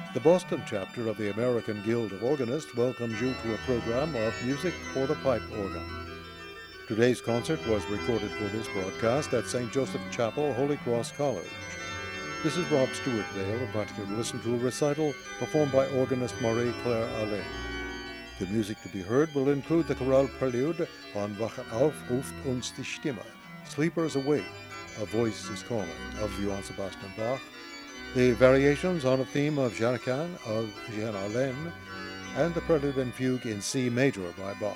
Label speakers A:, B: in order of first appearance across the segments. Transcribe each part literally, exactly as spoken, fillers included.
A: The Boston chapter of the American Guild of Organists welcomes you to a program of music for the pipe organ. Today's concert was recorded for this broadcast at Saint Joseph Chapel, Holy Cross College. This is Rob Stewart Dale, inviting you to listen to a recital performed by organist Marie-Claire Alain. The music to be heard will include the chorale prelude on Wachet auf, ruft uns die Stimme, Sleepers Awake, A Voice is Calling, of Johann Sebastian Bach, the variations on a theme of Jaraquin of Jean Alain, and the prelude and fugue in C major by Bach.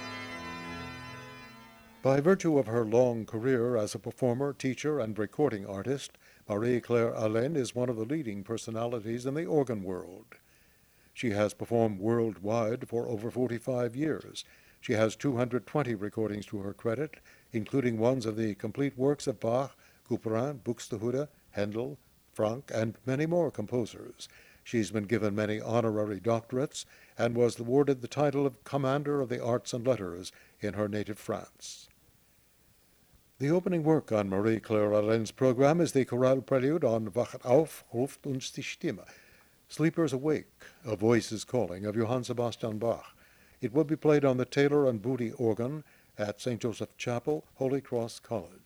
A: By virtue of her long career as a performer, teacher, and recording artist, Marie-Claire Alain is one of the leading personalities in the organ world. She has performed worldwide for over forty-five years. She has two hundred twenty recordings to her credit, including ones of the complete works of Bach, Couperin, Buxtehude, Handel, Franck, and many more composers. She's been given many honorary doctorates and was awarded the title of Commander of the Arts and Letters in her native France. The opening work on Marie-Claire Alain's program is the chorale prelude on Wachet auf, ruft uns die Stimme, Sleepers Awake, A Voice is Calling, of Johann Sebastian Bach. It will be played on the Taylor and Booty organ at Saint Joseph Chapel, Holy Cross College.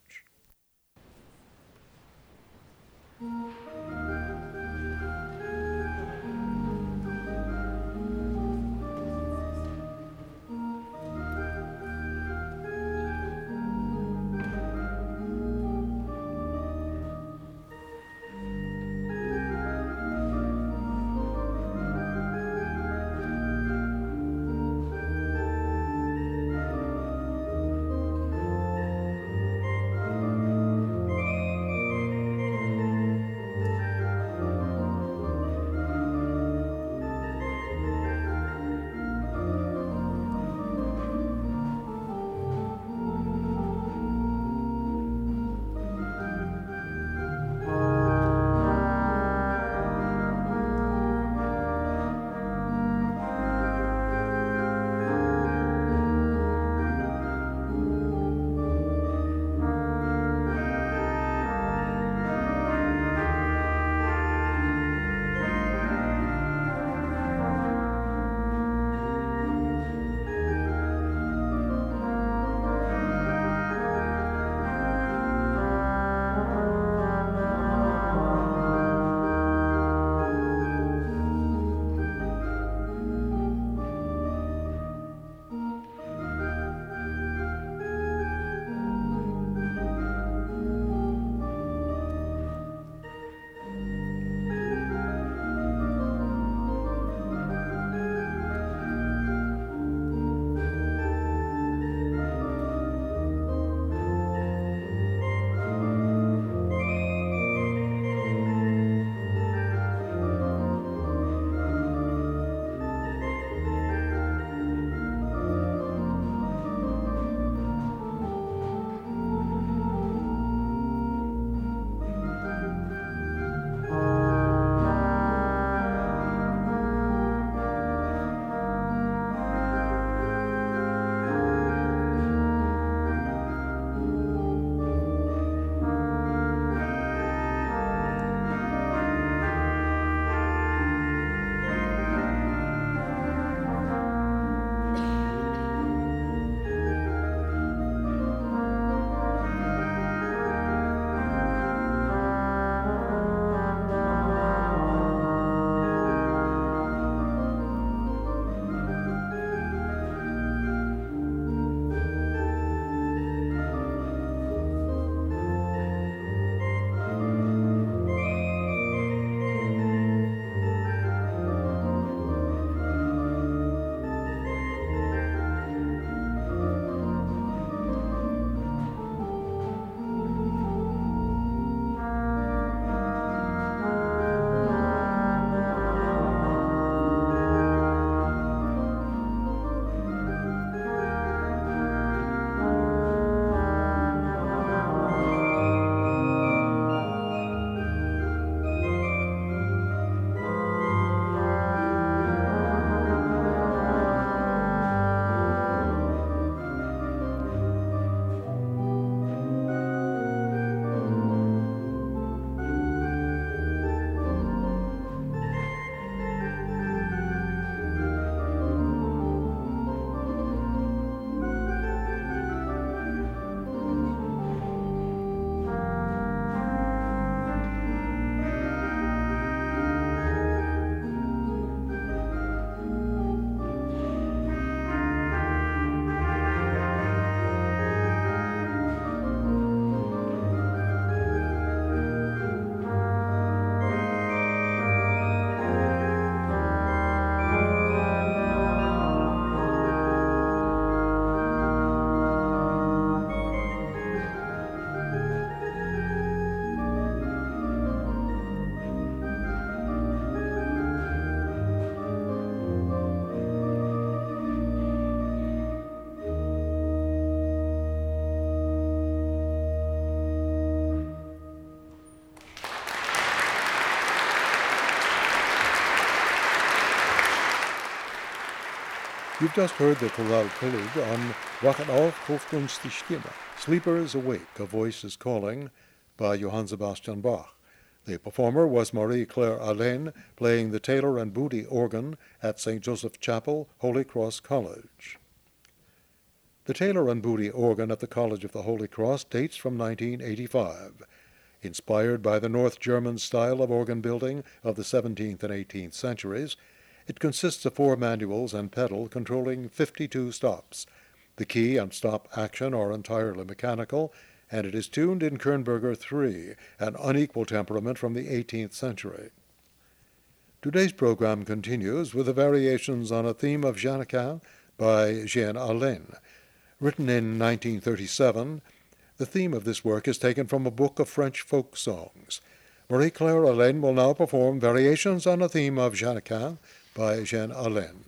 A: You've just heard the chorale prelude on Wachet auf, ruft uns die Stimme. Sleepers Awake, A Voice is Calling, by Johann Sebastian Bach. The performer was Marie-Claire Alain, playing the Taylor and Booty organ at Saint Joseph Chapel, Holy Cross College. The Taylor and Booty organ at the College of the Holy Cross dates from nineteen eighty-five. Inspired by the North German style of organ building of the seventeenth and eighteenth centuries, it consists of four manuals and pedal controlling fifty-two stops. The key and stop action are entirely mechanical, and it is tuned in Kernberger three, an unequal temperament from the eighteenth century. Today's program continues with the variations on a theme of Jeannequin by Jean Alain. Written in nineteen thirty-seven, the theme of this work is taken from a book of French folk songs. Marie-Claire Alain will now perform variations on a theme of Jeannequin by Jean Alain.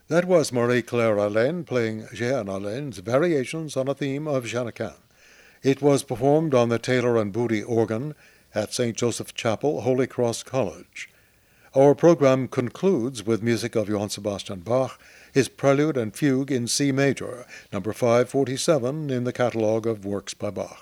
A: That was Marie-Claire Alain playing Jeanne Alain's Variations on a Theme of Jeannequin. It was performed on the Taylor and Booty organ at Saint Joseph Chapel, Holy Cross College. Our program concludes with music of Johann Sebastian Bach, his Prelude and Fugue in C major, number five forty-seven in the catalogue of works by Bach.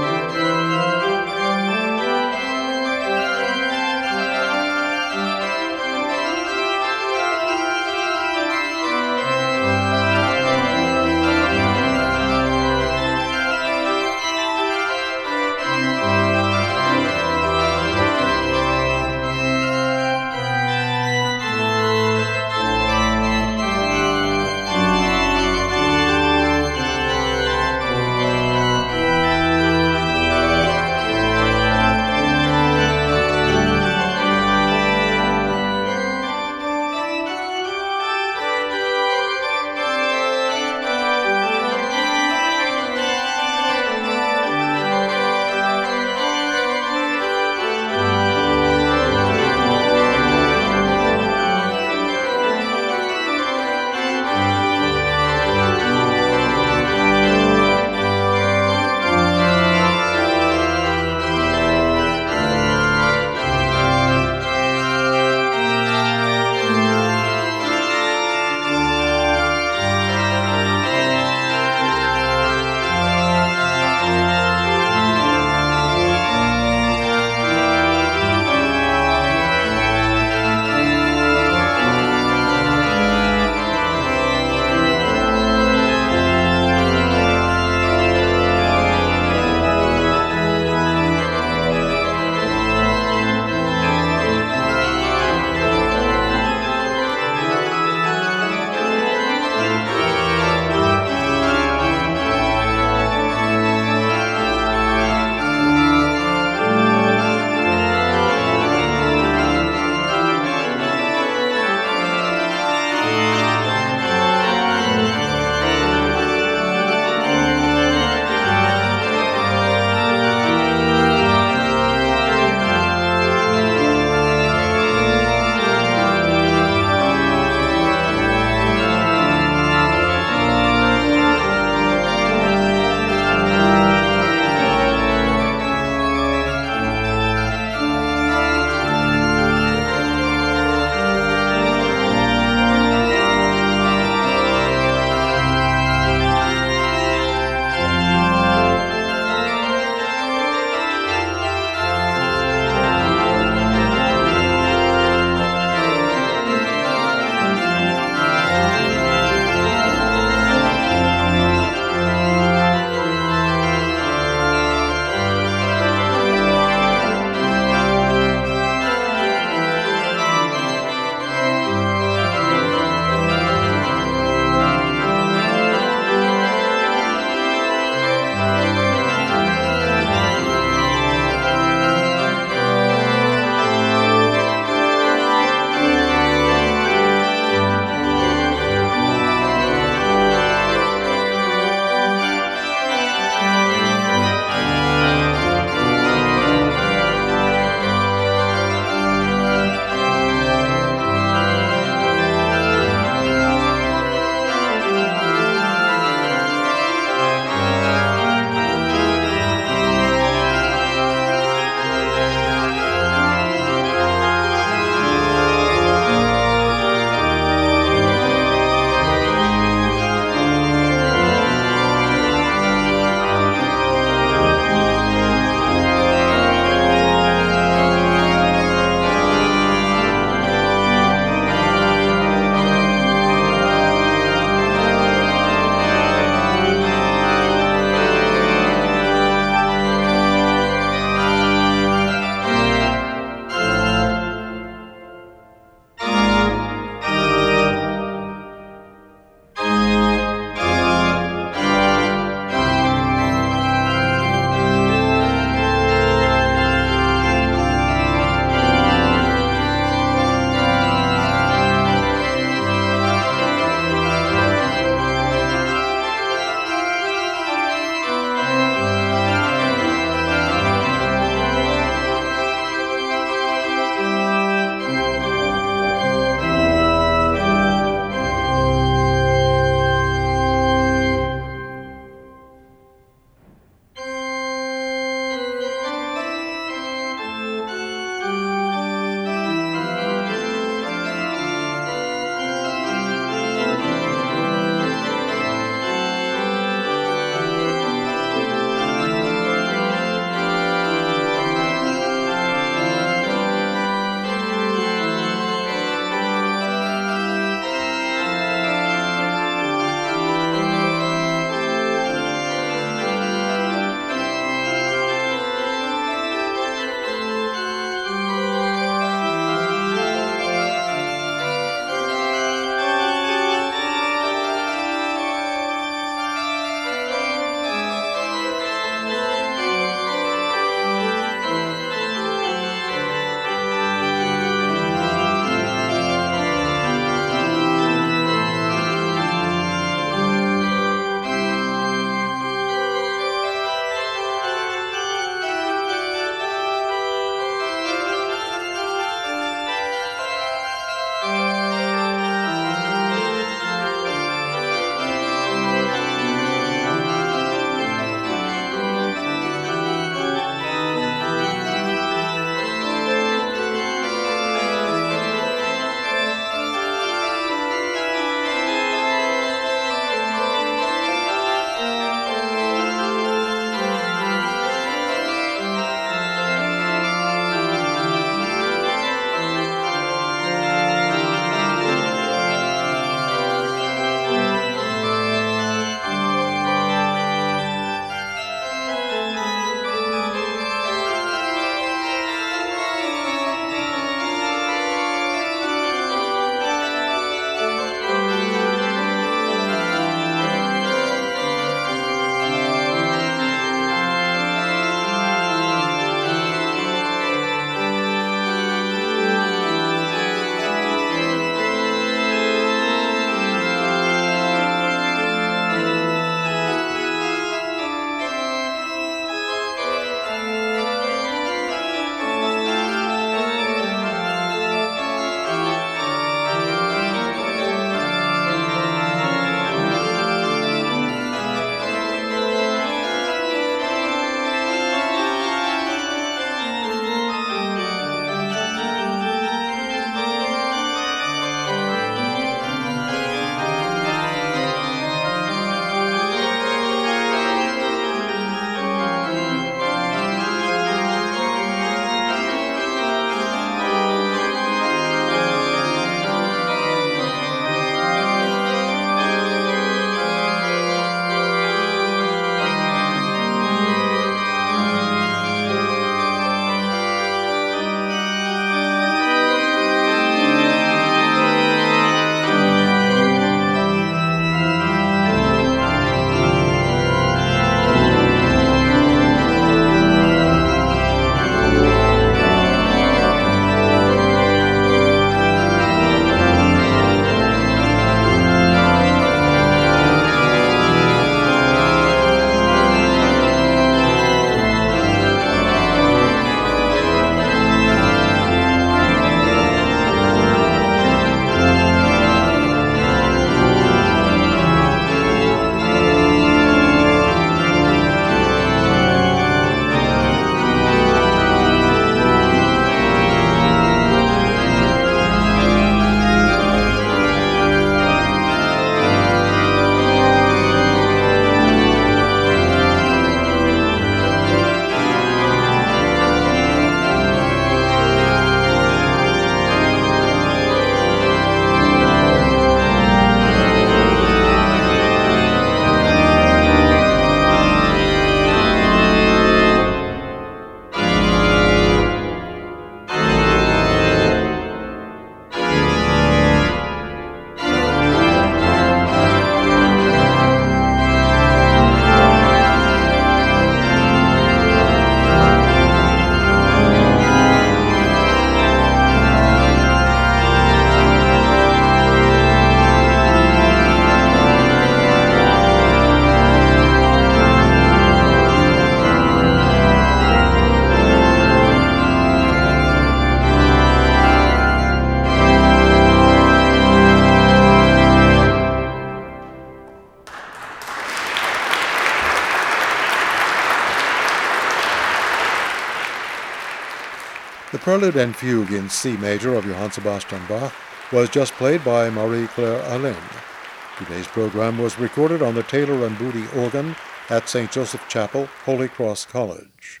A: Prelude and Fugue in C major of Johann Sebastian Bach was just played by Marie-Claire Alain. Today's program was recorded on the Taylor and Booty organ at Saint Joseph Chapel, Holy Cross College.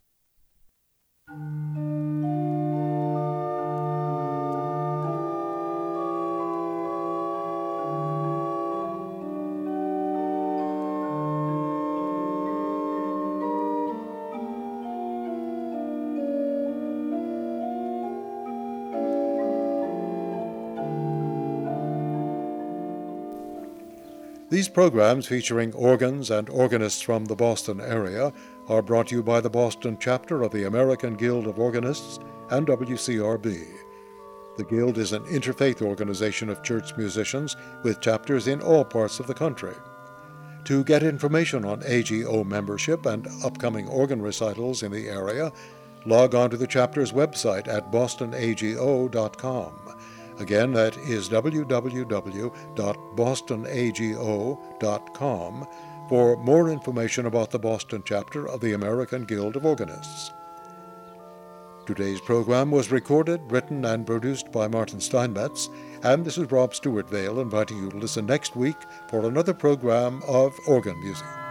A: These programs, featuring organs and organists from the Boston area, are brought to you by the Boston chapter of the American Guild of Organists and W C R B. The Guild is an interfaith organization of church musicians with chapters in all parts of the country. To get information on A G O membership and upcoming organ recitals in the area, log on to the chapter's website at boston a g o dot com. Again, that is w w w dot boston a g o dot com for more information about the Boston chapter of the American Guild of Organists. Today's program was recorded, written, and produced by Martin Steinmetz, and this is Rob Stewart Vale inviting you to listen next week for another program of organ music.